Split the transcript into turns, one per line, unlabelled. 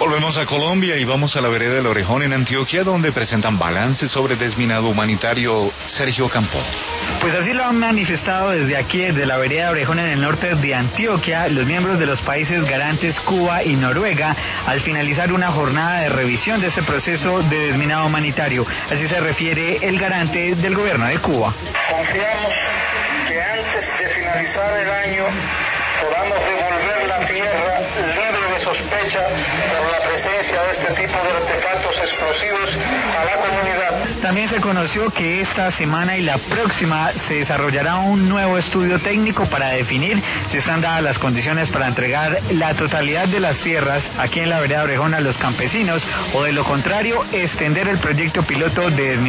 Volvemos a Colombia y vamos a la vereda del Orejón en Antioquia, donde presentan balances sobre desminado humanitario. Sergio Campo.
Pues así lo han manifestado desde aquí, desde la vereda de Orejón en el norte de Antioquia, los miembros de los países garantes Cuba y Noruega, al finalizar una jornada de revisión de este proceso de desminado humanitario. Así se refiere el garante del gobierno de Cuba.
Confiamos que antes de finalizar el año podamos devolver la tierra libre de sospecha por la presencia de este tipo de artefactos explosivos a la comunidad.
También se conoció que esta semana y la próxima se desarrollará un nuevo estudio técnico para definir si están dadas las condiciones para entregar la totalidad de las tierras aquí en la vereda de Orejón a los campesinos, o de lo contrario extender el proyecto piloto de